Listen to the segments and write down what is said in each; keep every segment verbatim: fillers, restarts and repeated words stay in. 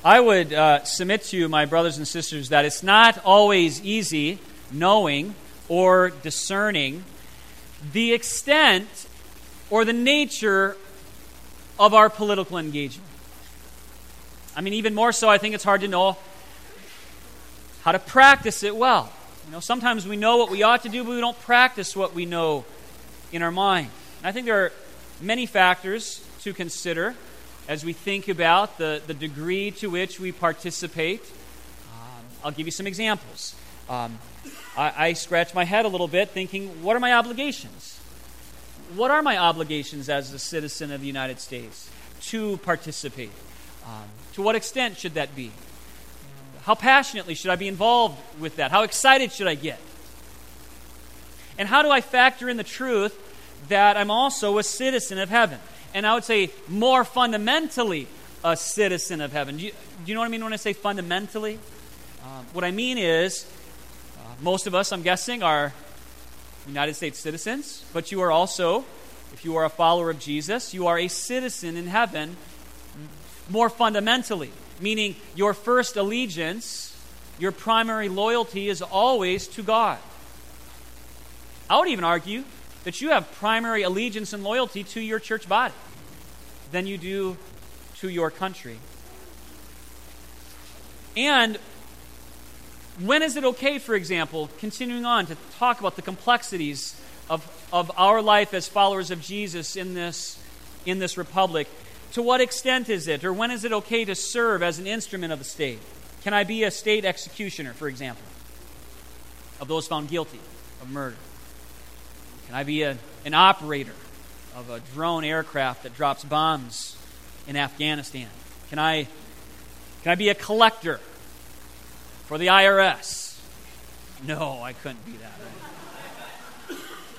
I would uh, submit to you, my brothers and sisters, that it's not always easy knowing or discerning the extent or the nature of our political engagement. I mean, even more so, I think it's hard to know how to practice it well. You know, sometimes we know what we ought to do, but we don't practice what we know in our mind. And I think there are many factors to consider as we think about the, the degree to which we participate. Um, I'll give you some examples. Um, I, I scratch my head a little bit thinking, what are my obligations? What are my obligations as a citizen of the United States to participate? Um, to what extent should that be? How passionately should I be involved with that? How excited should I get? And how do I factor in the truth that I'm also a citizen of heaven? And I would say more fundamentally a citizen of heaven. Do you, do you know what I mean when I say fundamentally? Um, what I mean is, uh, most of us, I'm guessing, are United States citizens, but you are also, if you are a follower of Jesus, you are a citizen in heaven more fundamentally, meaning your first allegiance, your primary loyalty is always to God. I would even argue that you have primary allegiance and loyalty to your church body than you do to your country. And when is it okay, for example, continuing on to talk about the complexities of, of our life as followers of Jesus in this, in this republic? To what extent is it, or when is it okay to serve as an instrument of the state? Can I be a state executioner, for example, of those found guilty of murder? Can I be a, an operator of a drone aircraft that drops bombs in Afghanistan? Can I, can I be a collector for the I R S? No, I couldn't be that. Right?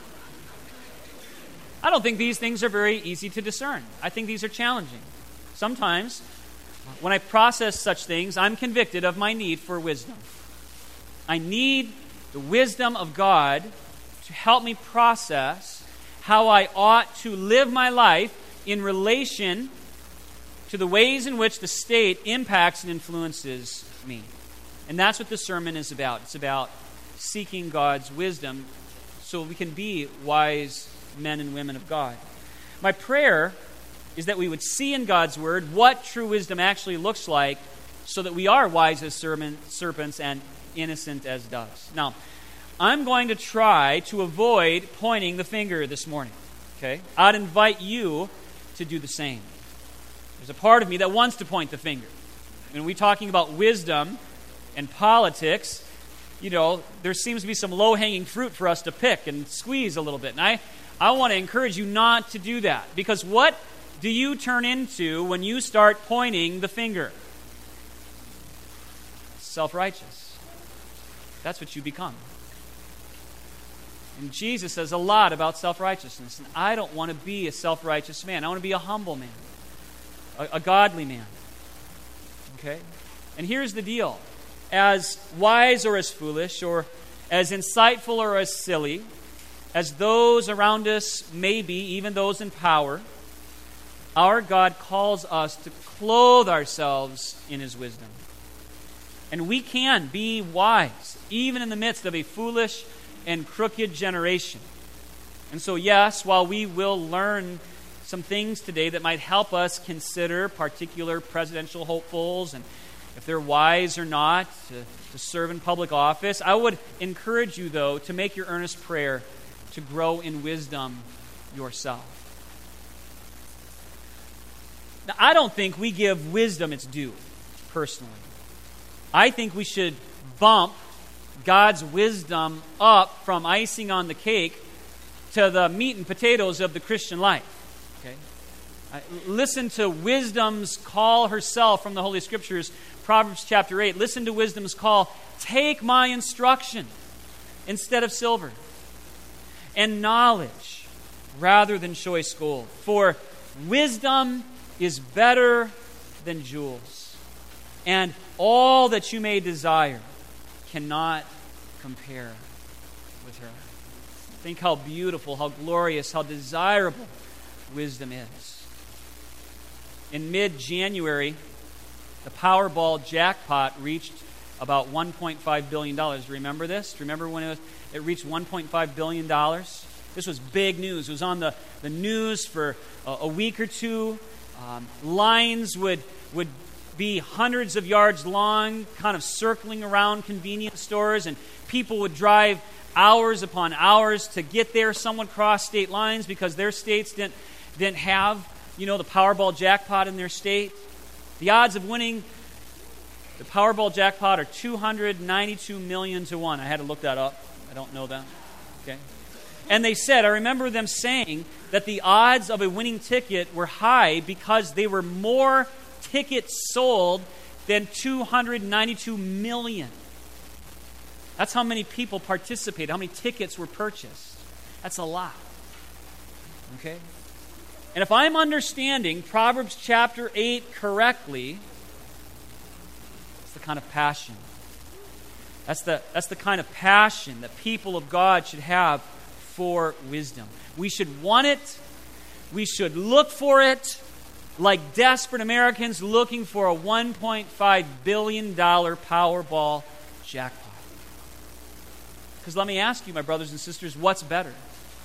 I don't think these things are very easy to discern. I think these are challenging. Sometimes, when I process such things, I'm convicted of my need for wisdom. I need the wisdom of God to help me process how I ought to live my life in relation to the ways in which the state impacts and influences me. And that's what this sermon is about. It's about seeking God's wisdom so we can be wise men and women of God. My prayer is that we would see in God's Word what true wisdom actually looks like so that we are wise as serpents and innocent as doves. Now, I'm going to try to avoid pointing the finger this morning. Okay? I'd invite you to do the same. There's a part of me that wants to point the finger. When we're talking about wisdom and politics, you know, there seems to be some low-hanging fruit for us to pick and squeeze a little bit. And I, I want to encourage you not to do that. Because what do you turn into when you start pointing the finger? Self-righteous. That's what you become. And Jesus says a lot about self-righteousness. And I don't want to be a self-righteous man. I want to be a humble man. A, a godly man. Okay? And here's the deal. As wise or as foolish, or as insightful or as silly, as those around us may be, even those in power, our God calls us to clothe ourselves in His wisdom. And we can be wise, even in the midst of a foolish and crooked generation. And so, yes, while we will learn some things today that might help us consider particular presidential hopefuls and if they're wise or not to, to serve in public office, I would encourage you, though, to make your earnest prayer to grow in wisdom yourself. Now, I don't think we give wisdom its due, personally. I think we should bump God's wisdom up from icing on the cake to the meat and potatoes of the Christian life. Okay? Uh, listen to wisdom's call herself from the Holy Scriptures, Proverbs chapter eight. Listen to wisdom's call. Take my instruction instead of silver, and knowledge rather than choice gold. For wisdom is better than jewels, and all that you may desire cannot compare with her. Think how beautiful, how glorious, how desirable wisdom is. In mid-January, the Powerball jackpot reached about one point five billion dollars. Remember this? Remember when it, was, it reached one point five billion dollars? This was big news. It was on the, the news for a, a week or two. Um, lines would, would be hundreds of yards long, kind of circling around convenience stores, and people would drive hours upon hours to get there. Some would cross state lines because their states didn't, didn't have, you know, the Powerball jackpot in their state. The odds of winning the Powerball jackpot are two hundred ninety-two million to one. I had to look that up. I don't know that. Okay. And they said, I remember them saying that the odds of a winning ticket were high because they were more tickets sold than two hundred ninety-two million. That's how many people participated, how many tickets were purchased. That's a lot. Okay? And if I'm understanding Proverbs chapter eight correctly, it's the kind of passion. That's the, that's the kind of passion that people of God should have for wisdom. We should want it. We should look for it like desperate Americans looking for a one point five billion dollars Powerball jackpot. Because let me ask you, my brothers and sisters, what's better?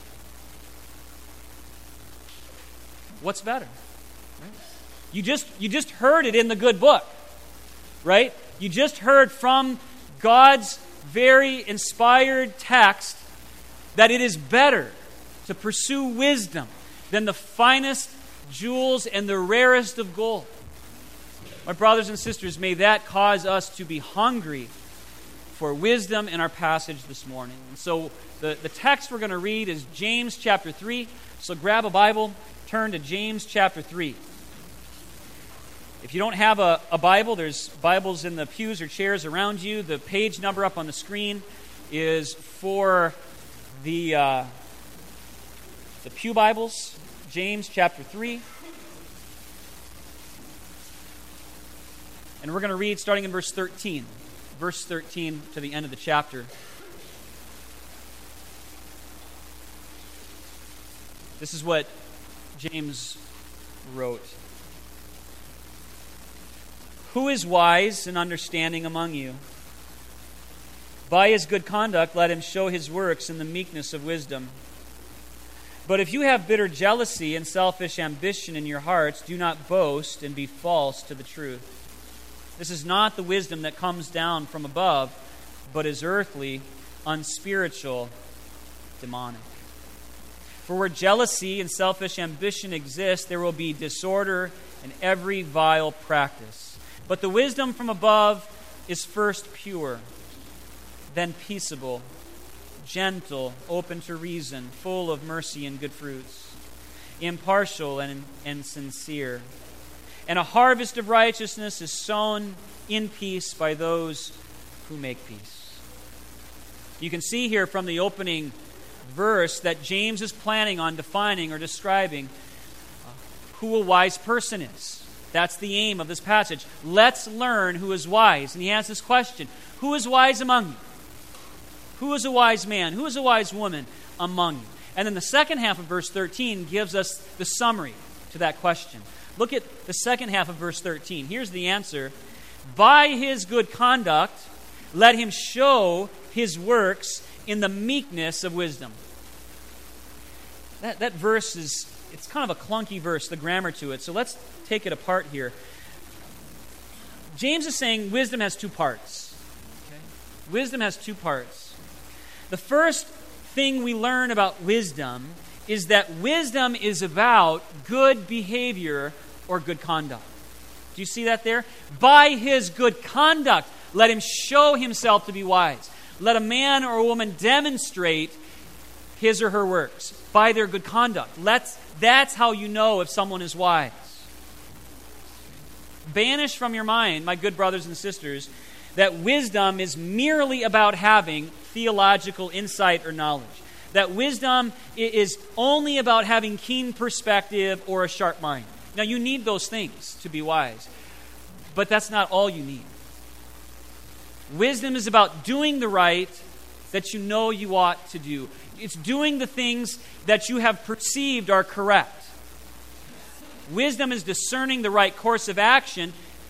What's better? Right? You just you just heard it in the good book, right? You just heard from God's very inspired text that it is better to pursue wisdom than the finest jewels and the rarest of gold. My brothers and sisters, may that cause us to be hungry for wisdom in our passage this morning. And so the, the text we're going to read is James chapter three. So grab a Bible, turn to James chapter three. If you don't have a, a Bible, there's Bibles in the pews or chairs around you. The page number up on the screen is for the uh, the Pew Bibles, James chapter three. And we're going to read starting in verse thirteen. Verse thirteen to the end of the chapter. This is what James wrote. Who is wise and understanding among you? By his good conduct, let him show his works in the meekness of wisdom. But if you have bitter jealousy and selfish ambition in your hearts, do not boast and be false to the truth. This is not the wisdom that comes down from above, but is earthly, unspiritual, demonic. For where jealousy and selfish ambition exist, there will be disorder and every vile practice. But the wisdom from above is first pure, then peaceable, gentle, open to reason, full of mercy and good fruits, impartial and, and sincere. And a harvest of righteousness is sown in peace by those who make peace. You can see here from the opening verse that James is planning on defining or describing who a wise person is. That's the aim of this passage. Let's learn who is wise. And he has this question: who is wise among you? Who is a wise man? Who is a wise woman among you? And then the second half of verse thirteen gives us the summary to that question. Look at the second half of verse thirteen. Here's the answer. By his good conduct, let him show his works in the meekness of wisdom. That, that verse is, it's kind of a clunky verse, the grammar to it. So let's take it apart here. James is saying wisdom has two parts. Okay? Wisdom has two parts. The first thing we learn about wisdom is that wisdom is about good behavior or good conduct. Do you see that there? By his good conduct, let him show himself to be wise. Let a man or a woman demonstrate his or her works by their good conduct. Let's, that's how you know if someone is wise. Banish from your mind, my good brothers and sisters, that wisdom is merely about having theological insight or knowledge. That wisdom is only about having keen perspective or a sharp mind. Now, you need those things to be wise, but that's not all you need. Wisdom is about doing the right that you know you ought to do. It's doing the things that you have perceived are correct. Wisdom is discerning the right course of action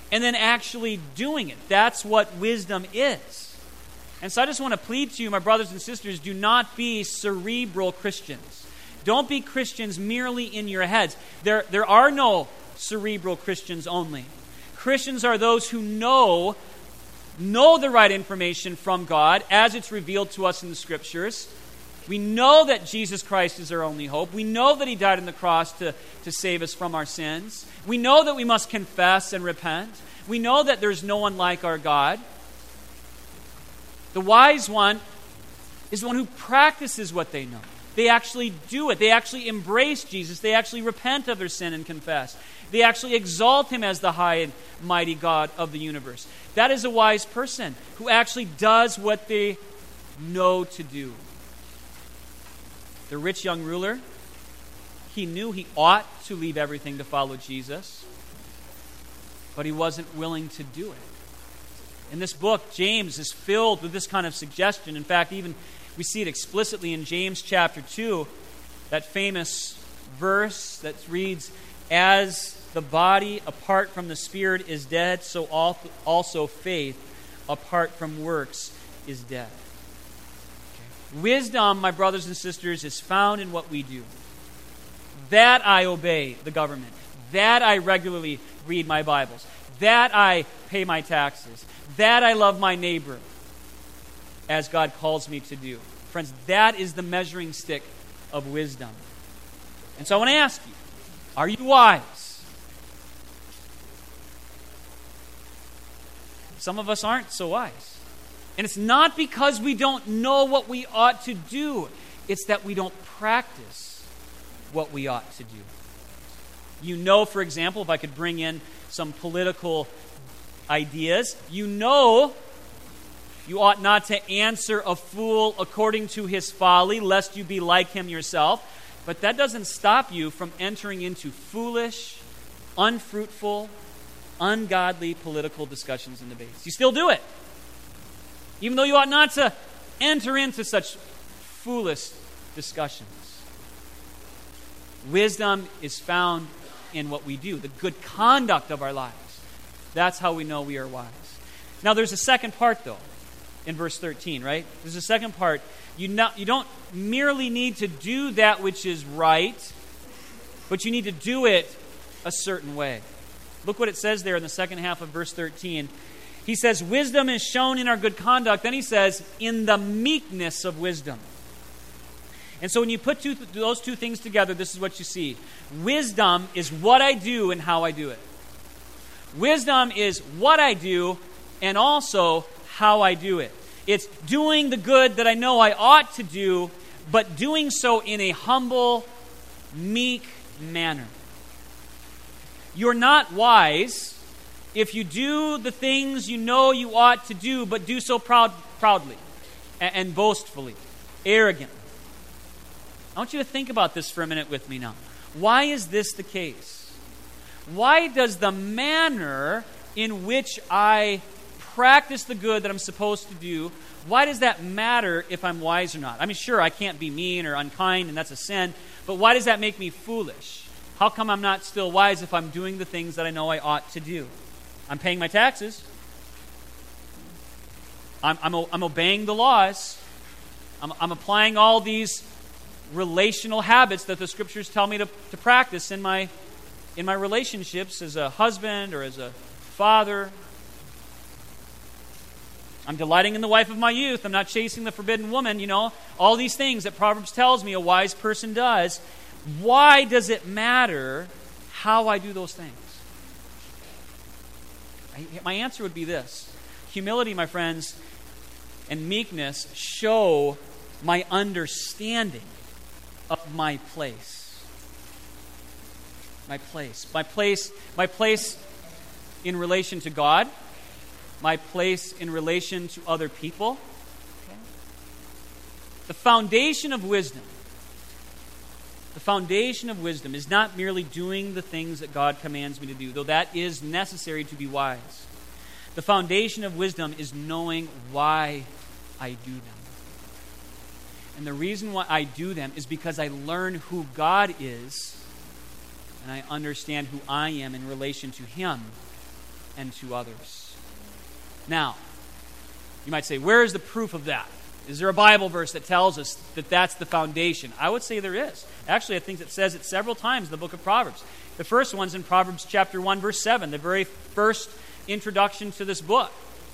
and then actually doing it. That's what wisdom is. And so I just want to plead to you, my brothers and sisters, do not be cerebral Christians. Don't be Christians merely in your heads. There, there are no cerebral Christians only. Christians are those who know, know the right information from God as it's revealed to us in the Scriptures. We know that Jesus Christ is our only hope. We know that He died on the cross to, to save us from our sins. We know that we must confess and repent. We know that there's no one like our God. The wise one is the one who practices what they know. They actually do it. They actually embrace Jesus. They actually repent of their sin and confess. They actually exalt Him as the high and mighty God of the universe. That is a wise person who actually does what they know to do. The rich young ruler, he knew he ought to leave everything to follow Jesus, but he wasn't willing to do it. In this book, James is filled with this kind of suggestion. In fact, even we see it explicitly in James chapter two, that famous verse that reads, "As the body apart from the Spirit is dead, so also faith apart from works is dead." Wisdom, my brothers and sisters, is found in what we do. That I obey the government. That I regularly read my Bibles. That I pay my taxes. That I love my neighbor as God calls me to do. Friends, that is the measuring stick of wisdom. And so I want to ask you, are you wise? Some of us aren't so wise. And it's not because we don't know what we ought to do. It's that we don't practice what we ought to do. You know, for example, if I could bring in some political ideas, you know you ought not to answer a fool according to his folly, lest you be like him yourself. But that doesn't stop you from entering into foolish, unfruitful, ungodly political discussions and debates. You still do it. Even though you ought not to enter into such foolish discussions. Wisdom is found in what we do, the good conduct of our lives. That's how we know we are wise. Now there's a second part, though, in verse thirteen, right? There's a second part. You, not, you don't merely need to do that which is right, but you need to do it a certain way. Look what it says there in the second half of verse thirteen. He says, wisdom is shown in our good conduct. Then he says, in the meekness of wisdom. And so when you put two, those two things together, this is what you see. Wisdom is what I do and how I do it. Wisdom is what I do and also how I do it. It's doing the good that I know I ought to do, but doing so in a humble, meek manner. You're not wise if you do the things you know you ought to do, but do so proud, proudly and, and boastfully, arrogantly. I want you to think about this for a minute with me now. Why is this the case? Why does the manner in which I practice the good that I'm supposed to do, why does that matter if I'm wise or not? I mean, sure, I can't be mean or unkind, and that's a sin, but why does that make me foolish? How come I'm not still wise if I'm doing the things that I know I ought to do? I'm paying my taxes. I'm, I'm, I'm obeying the laws. I'm, I'm applying all these relational habits that the Scriptures tell me to, to practice in my, in my relationships as a husband or as a father. I'm delighting in the wife of my youth. I'm not chasing the forbidden woman. You know, all these things that Proverbs tells me a wise person does. Why does it matter how I do those things? My answer would be this. Humility, my friends, and meekness show my understanding of my place. My place. My place, my place in relation to God. My place in relation to other people. Okay. The foundation of wisdom. The foundation of wisdom is not merely doing the things that God commands me to do, though that is necessary to be wise. The foundation of wisdom is knowing why I do them. And the reason why I do them is because I learn who God is and I understand who I am in relation to Him. and to others. Now, you might say, where is the proof of that? Is there a Bible verse that tells us that that's the foundation? I would say there is. Actually, I think it says it several times in the book of Proverbs. The first one's in Proverbs chapter one, verse seven, the very first introduction to this book.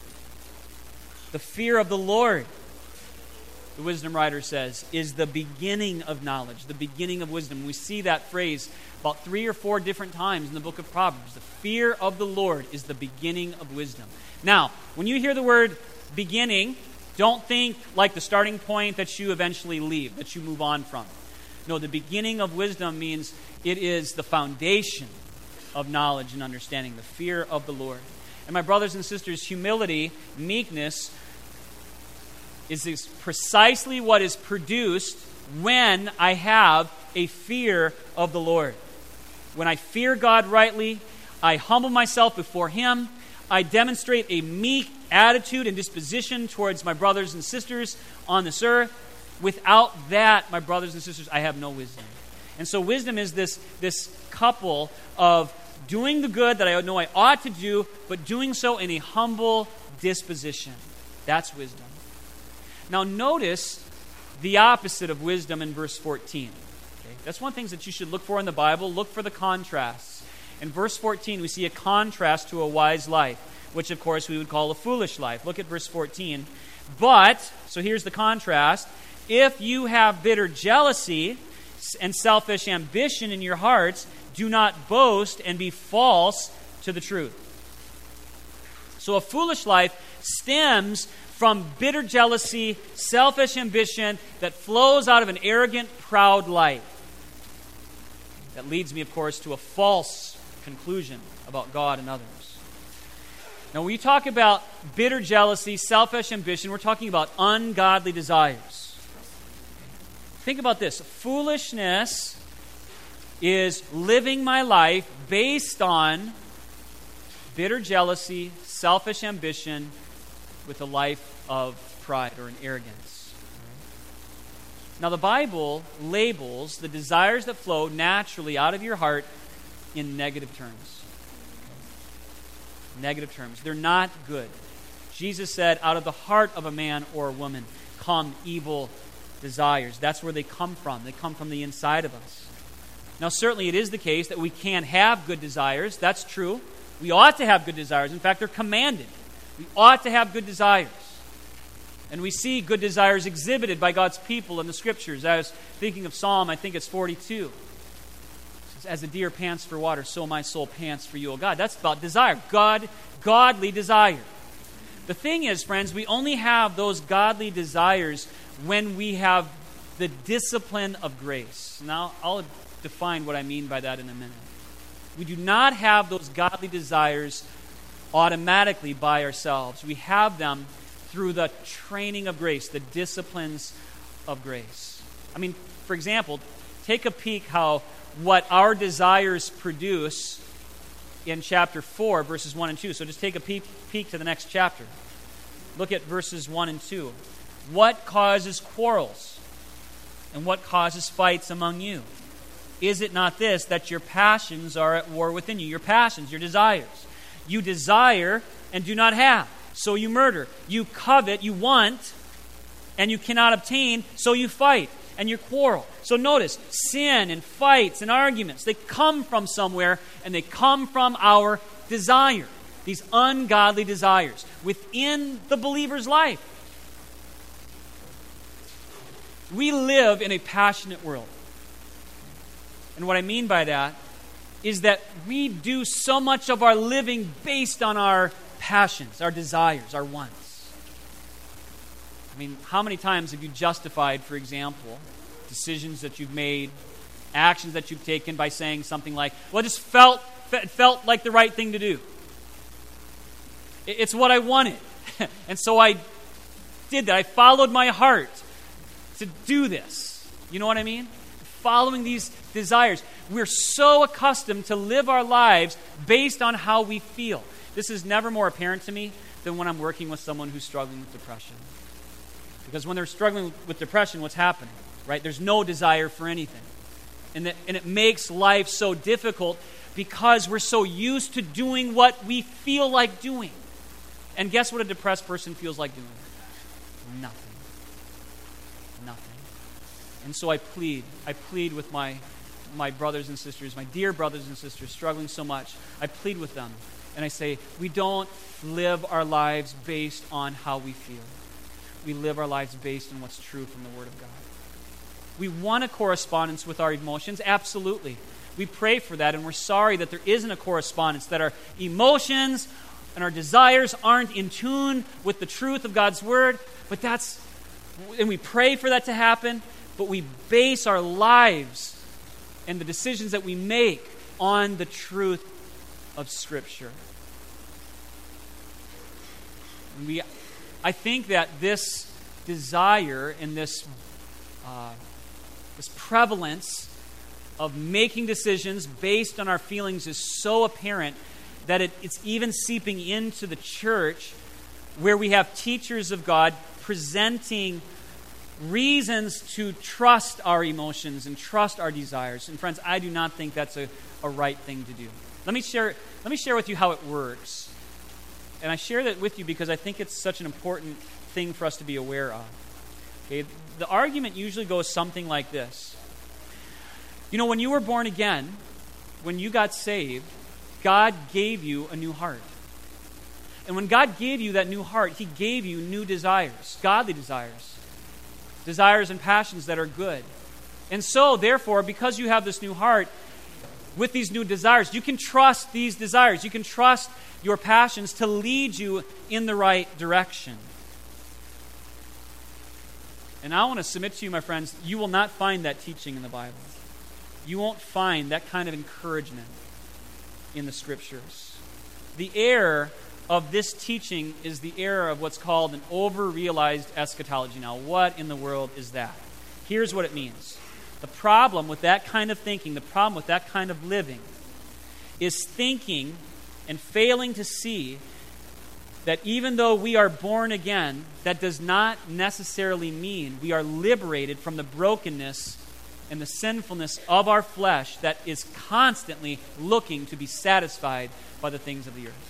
The fear of the Lord, the wisdom writer says, is the beginning of knowledge, the beginning of wisdom. We see that phrase about three or four different times in the book of Proverbs. The fear of the Lord is the beginning of wisdom. Now, when you hear the word beginning, don't think like the starting point that you eventually leave, that you move on from. No, the beginning of wisdom means it is the foundation of knowledge and understanding, the fear of the Lord. And my brothers and sisters, humility, meekness, is this precisely what is produced when I have a fear of the Lord. When I fear God rightly, I humble myself before Him, I demonstrate a meek attitude and disposition towards my brothers and sisters on this earth. Without that, my brothers and sisters, I have no wisdom. And so wisdom is this, this couple of doing the good that I know I ought to do, but doing so in a humble disposition. That's wisdom. Now notice the opposite of wisdom in verse fourteen. Okay? That's one of the things that you should look for in the Bible. Look for the contrasts. In verse fourteen, we see a contrast to a wise life, which of course we would call a foolish life. Look at verse fourteen. But, so here's the contrast, if you have bitter jealousy and selfish ambition in your hearts, do not boast and be false to the truth. So a foolish life stems from bitter jealousy, selfish ambition that flows out of an arrogant, proud life. That leads me, of course, to a false conclusion about God and others. Now, when you talk about bitter jealousy, selfish ambition, we're talking about ungodly desires. Think about this. Foolishness is living my life based on bitter jealousy, selfish ambition, with a life of pride or an arrogance. Now, the Bible labels the desires that flow naturally out of your heart in negative terms. Negative terms. They're not good. Jesus said, out of the heart of a man or a woman come evil desires. That's where they come from. They come from the inside of us. Now, certainly it is the case that we can have good desires. That's true. We ought to have good desires. In fact, they're commanded. We ought to have good desires. And we see good desires exhibited by God's people in the Scriptures. I was thinking of Psalm, I think it's forty-two. It says, as a deer pants for water, so my soul pants for you, O God. That's about desire. God, godly desire. The thing is, friends, we only have those godly desires when we have the discipline of grace. Now, I'll define what I mean by that in a minute. We do not have those godly desires automatically by ourselves. We have them through the training of grace, the disciplines of grace. I mean, for example, take a peek how what our desires produce in chapter four, verses one and two. So just take a peek, peek to the next chapter. Look at verses one and two. What causes quarrels? And what causes fights among you? Is it not this, that your passions are at war within you? Your passions, your desires. You desire and do not have, so you murder. You covet, you want, and you cannot obtain, so you fight and you quarrel. So notice, sin and fights and arguments, they come from somewhere, and they come from our desire. These ungodly desires within the believer's life. We live in a passionate world. And what I mean by that is that we do so much of our living based on our passions, our desires, our wants. I mean, how many times have you justified, for example, decisions that you've made, actions that you've taken by saying something like, well, it just felt, it felt like the right thing to do. It's what I wanted. And so I did that. I followed my heart to do this. You know what I mean? Following these desires. We're so accustomed to live our lives based on how we feel. This is never more apparent to me than when I'm working with someone who's struggling with depression. Because when they're struggling with depression, what's happening? Right? There's no desire for anything. And, that, and it makes life so difficult because we're so used to doing what we feel like doing. And guess what a depressed person feels like doing? Nothing. Nothing. And so I plead. I plead with my, my brothers and sisters, my dear brothers and sisters struggling so much. I plead with them. And I say, we don't live our lives based on how we feel. We live our lives based on what's true from the Word of God. We want a correspondence with our emotions, absolutely. We pray for that, and we're sorry that there isn't a correspondence, that our emotions and our desires aren't in tune with the truth of God's Word. But that's, and we pray for that to happen, but we base our lives and the decisions that we make on the truth of Scripture. And we, I think that this desire and this uh, this prevalence of making decisions based on our feelings is so apparent that it, it's even seeping into the church, where we have teachers of God presenting reasons to trust our emotions and trust our desires. And friends, I do not think that's a, a right thing to do. Let me share, let me share with you how it works. And I share that with you because I think it's such an important thing for us to be aware of. Okay? The argument usually goes something like this. You know, when you were born again, when you got saved, God gave you a new heart. And when God gave you that new heart, He gave you new desires, godly desires, desires and passions that are good. And so, therefore, because you have this new heart, with these new desires, you can trust these desires. You can trust your passions to lead you in the right direction. And I want to submit to you, my friends, you will not find that teaching in the Bible. You won't find that kind of encouragement in the Scriptures. The error of this teaching is the error of what's called an over-realized eschatology. Now, what in the world is that? Here's what it means. The problem with that kind of thinking, the problem with that kind of living, is thinking and failing to see that even though we are born again, that does not necessarily mean we are liberated from the brokenness and the sinfulness of our flesh that is constantly looking to be satisfied by the things of the earth.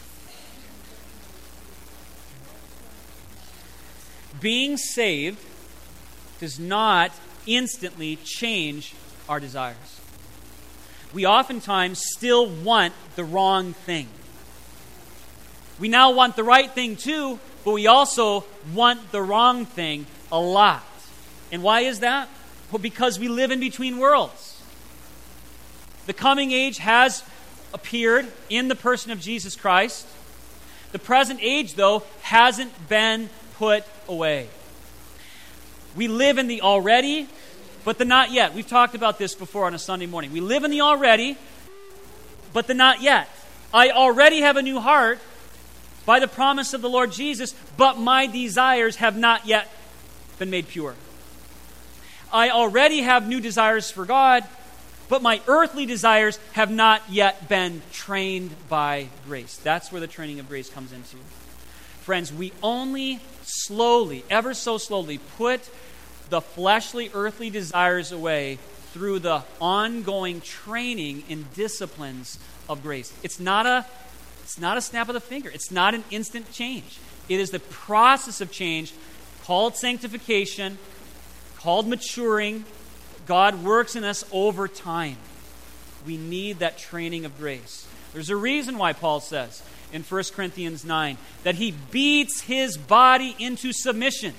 Being saved does not instantly change our desires. We oftentimes still want the wrong thing. We now want the right thing too, but we also want the wrong thing a lot. And why is that? Well, because we live in between worlds. The coming age has appeared in the person of Jesus Christ. The present age, though, hasn't been put away. We live in the already, but the not yet. We've talked about this before on a Sunday morning. We live in the already, but the not yet. I already have a new heart by the promise of the Lord Jesus, but my desires have not yet been made pure. I already have new desires for God, but my earthly desires have not yet been trained by grace. That's where the training of grace comes into. Friends, we only slowly, ever so slowly, put the fleshly, earthly desires away through the ongoing training and disciplines of grace. It's not a, it's not a snap of the finger. It's not an instant change. It is the process of change called sanctification, called maturing. God works in us over time. We need that training of grace. There's a reason why Paul says in First Corinthians nine that he beats his body into submission.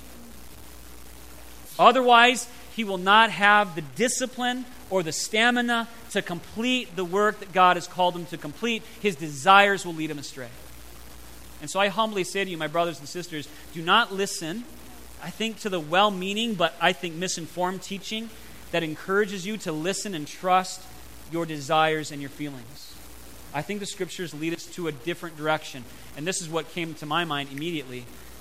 Otherwise, he will not have the discipline or the stamina to complete the work that God has called him to complete. His desires will lead him astray. And so I humbly say to you, my brothers and sisters, do not listen, I think, to the well-meaning but I think misinformed teaching that encourages you to listen and trust your desires and your feelings. I think the Scriptures lead us to a different direction. And this is what came to my mind immediately.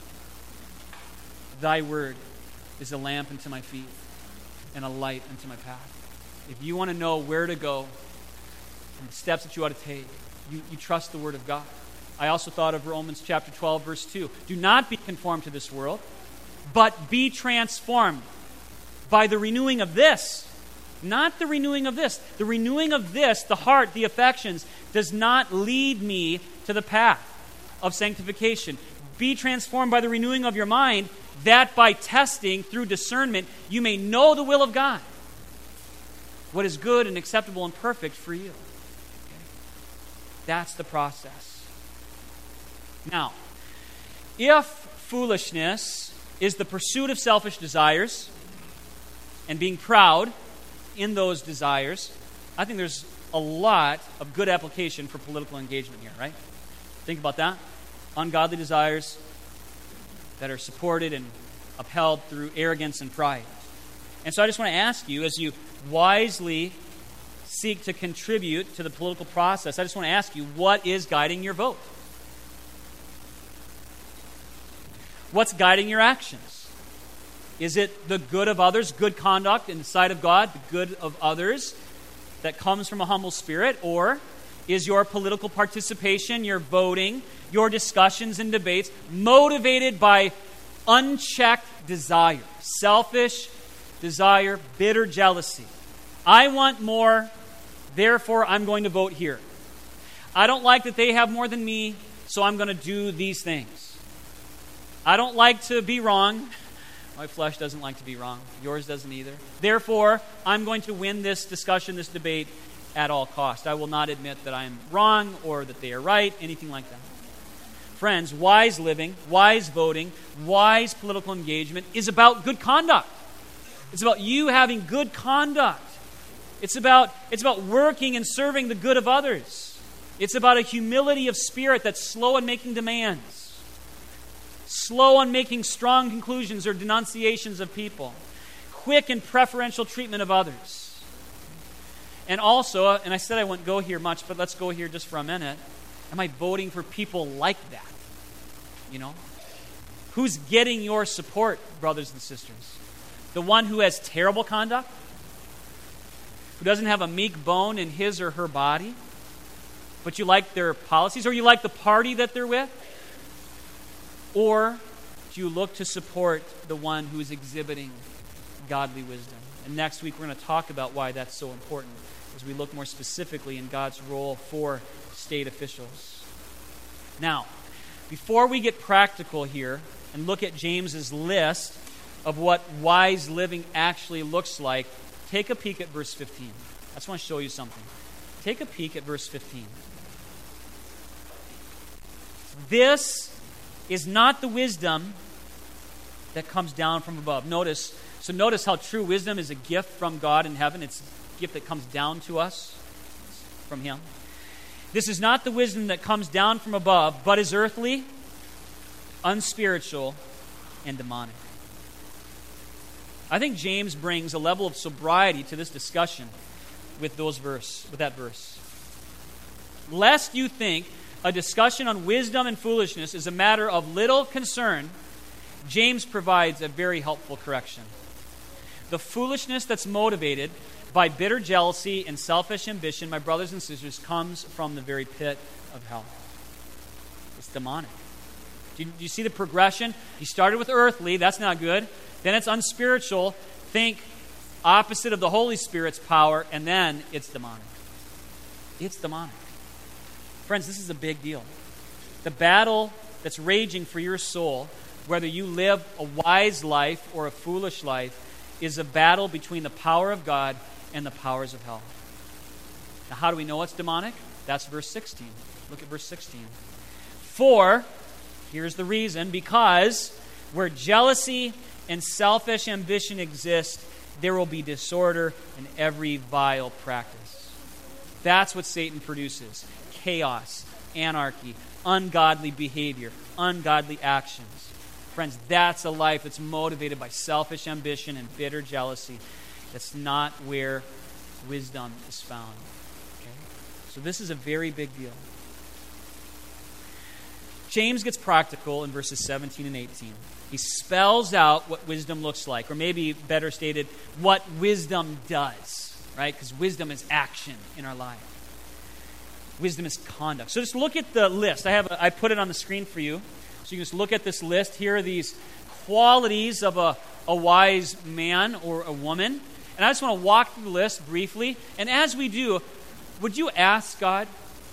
Thy word is a lamp unto my feet and a light unto my path. If you want to know where to go and the steps that you ought to take, you, you trust the Word of God. I also thought of Romans chapter twelve, verse two. Do not be conformed to this world, but be transformed by the renewing of this, Not the renewing of this. The renewing of this, the heart, the affections, does not lead me to the path of sanctification. Be transformed by the renewing of your mind, that by testing through discernment, you may know the will of God, what is good and acceptable and perfect for you. Okay? That's the process. Now, if foolishness is the pursuit of selfish desires and being proud in those desires, I think there's a lot of good application for political engagement here, right? Think about that. Ungodly desires that are supported and upheld through arrogance and pride. And so I just want to ask you, as you wisely seek to contribute to the political process, I just want to ask you, what is guiding your vote? What's guiding your actions? Is it the good of others, good conduct in the sight of God, the good of others that comes from a humble spirit? Or is your political participation, your voting, your discussions and debates motivated by unchecked desire, selfish desire, bitter jealousy? I want more, therefore I'm going to vote here. I don't like that they have more than me, so I'm going to do these things. I don't like to be wrong. My flesh doesn't like to be wrong. Yours doesn't either. Therefore, I'm going to win this discussion, this debate at all cost. I will not admit that I am wrong or that they are right, anything like that. Friends, wise living, wise voting, wise political engagement is about good conduct. It's about you having good conduct. It's about, it's about working and serving the good of others. It's about a humility of spirit that's slow in making demands, slow on making strong conclusions or denunciations of people, quick and preferential treatment of others. And also, and I said I wouldn't go here much, but let's go here just for a minute. Am I voting for people like that? You know? Who's getting your support, brothers and sisters? The one who has terrible conduct? Who doesn't have a meek bone in his or her body? But you like their policies? Or you like the party that they're with? Or do you look to support the one who is exhibiting godly wisdom? And next week we're going to talk about why that's so important as we look more specifically in God's role for state officials. Now, before we get practical here and look at James's list of what wise living actually looks like, take a peek at verse fifteen. I just want to show you something. Take a peek at verse fifteen. This is not the wisdom that comes down from above. Notice, so notice how true wisdom is a gift from God in heaven. It's a gift that comes down to us from Him. This is not the wisdom that comes down from above, but is earthly, unspiritual, and demonic. I think James brings a level of sobriety to this discussion with those verse, with that verse. Lest you think a discussion on wisdom and foolishness is a matter of little concern, James provides a very helpful correction. The foolishness that's motivated by bitter jealousy and selfish ambition, my brothers and sisters, comes from the very pit of hell. It's demonic. Do you, do you see the progression? You started with earthly, that's not good. Then it's unspiritual, think opposite of the Holy Spirit's power, and then it's demonic. It's demonic. Friends, this is a big deal. The battle that's raging for your soul, whether you live a wise life or a foolish life, is a battle between the power of God and the powers of hell. Now, how do we know it's demonic? That's verse sixteen. Look at verse sixteen. For, here's the reason, because where jealousy and selfish ambition exist, there will be disorder in every vile practice. That's what Satan produces. Chaos, anarchy, ungodly behavior, ungodly actions. Friends, that's a life that's motivated by selfish ambition and bitter jealousy. That's not where wisdom is found. Okay? So this is a very big deal. James gets practical in verses seventeen and eighteen. He spells out what wisdom looks like, or maybe better stated, what wisdom does, right? Because wisdom is action in our life. Wisdom is conduct. So just look at the list. I have a, I put it on the screen for you. So you can just look at this list. Here are these qualities of a, a wise man or a woman. And I just want to walk through the list briefly. And as we do, would you ask God,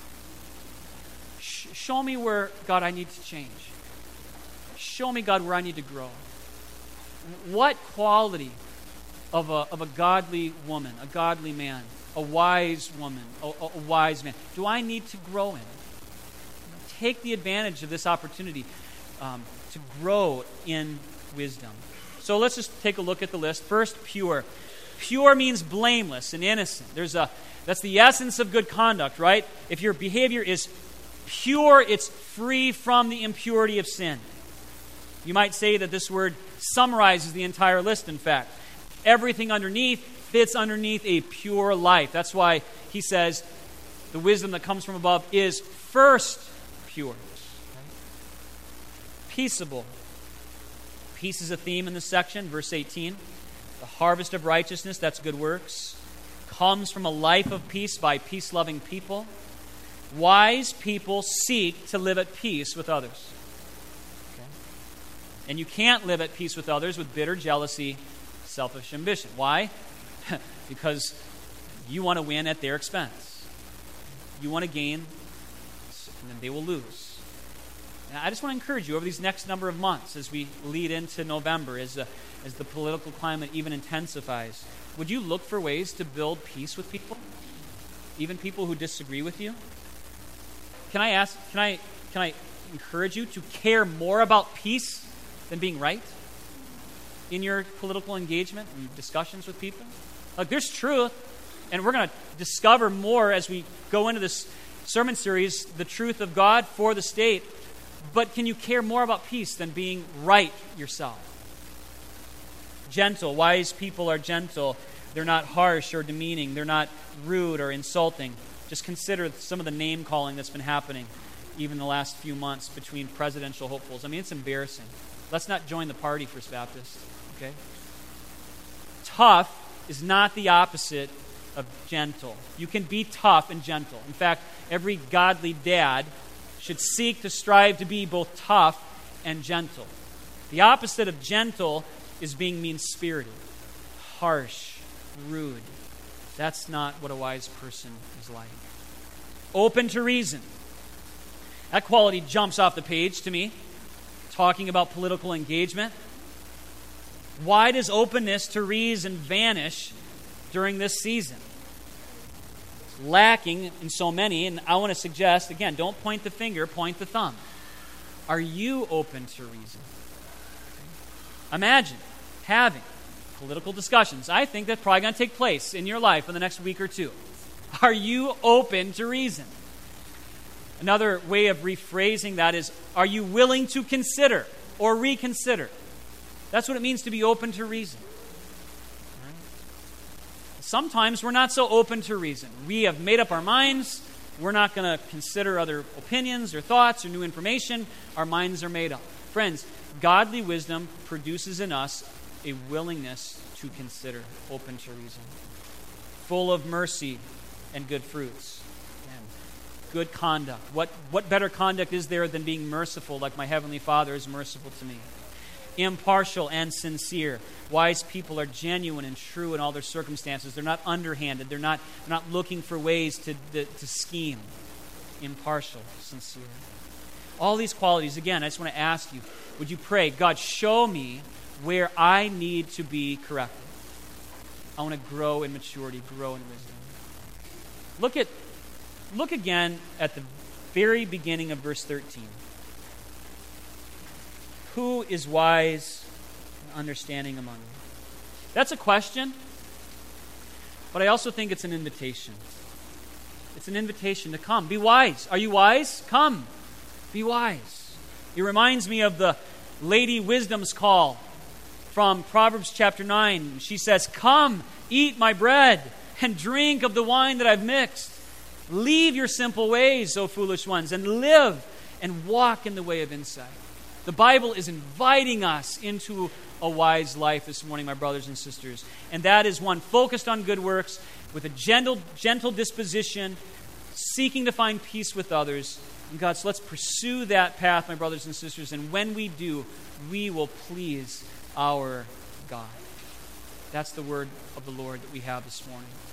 sh- show me where, God, I need to change. Show me, God, where I need to grow. What quality of a, of a godly woman, a godly man, a wise woman, a, a, a wise man, do I need to grow in? Take the advantage of this opportunity um, to grow in wisdom. So let's just take a look at the list. First, pure. Pure means blameless and innocent. There's a that's the essence of good conduct, right? If your behavior is pure, it's free from the impurity of sin. You might say that this word summarizes the entire list, in fact. Everything underneath fits underneath a pure life. That's why he says the wisdom that comes from above is first pure. Peaceable. Peace is a theme in this section, verse eighteen. The harvest of righteousness, that's good works, comes from a life of peace by peace-loving people. Wise people seek to live at peace with others. Okay? And you can't live at peace with others with bitter jealousy, selfish ambition. Why? Because you want to win at their expense. You want to gain, and then they will lose. And I just want to encourage you over these next number of months as we lead into November, as the, as the political climate even intensifies, would you look for ways to build peace with people? Even people who disagree with you? Can I ask, can I, can I encourage you to care more about peace than being right in your political engagement and discussions with people? Like, there's truth, and we're going to discover more as we go into this sermon series, the truth of God for the state. But can you care more about peace than being right yourself? Gentle. Wise people are gentle. They're not harsh or demeaning. They're not rude or insulting. Just consider some of the name calling that's been happening even the last few months between presidential hopefuls. I mean, it's embarrassing. Let's not join the party, First Baptist. Okay? Tough is not the opposite of gentle. You can be tough and gentle. In fact, every godly dad should seek to strive to be both tough and gentle. The opposite of gentle is being mean-spirited, harsh, rude. That's not what a wise person is like. Open to reason. That quality jumps off the page to me, talking about political engagement. Why does openness to reason vanish during this season? It's lacking in so many, and I want to suggest, again, don't point the finger, point the thumb. Are you open to reason? Imagine having political discussions. I think that's probably going to take place in your life in the next week or two. Are you open to reason? Another way of rephrasing that is, are you willing to consider or reconsider? That's what it means to be open to reason. Right? Sometimes we're not so open to reason. We have made up our minds. We're not going to consider other opinions or thoughts or new information. Our minds are made up. Friends, godly wisdom produces in us a willingness to consider, open to reason. Full of mercy and good fruits. And good conduct. What, what better conduct is there than being merciful like my Heavenly Father is merciful to me? Impartial and sincere. Wise people are genuine and true in all their circumstances. They're not underhanded. They're not, they're not looking for ways to, to, to scheme. Impartial, sincere. All these qualities, again, I just want to ask you, would you pray, God, show me where I need to be corrected. I want to grow in maturity, grow in wisdom. Look at, look again at the very beginning of verse thirteen. Who is wise and understanding among you? That's a question, but I also think it's an invitation. It's an invitation to come. Be wise. Are you wise? Come. Be wise. It reminds me of the Lady Wisdom's call from Proverbs chapter nine. She says, "Come, eat my bread, and drink of the wine that I've mixed. Leave your simple ways, O foolish ones, and live and walk in the way of insight." The Bible is inviting us into a wise life this morning, my brothers and sisters. And that is one focused on good works, with a gentle, gentle disposition, seeking to find peace with others. And God, so let's pursue that path, my brothers and sisters. And when we do, we will please our God. That's the word of the Lord that we have this morning.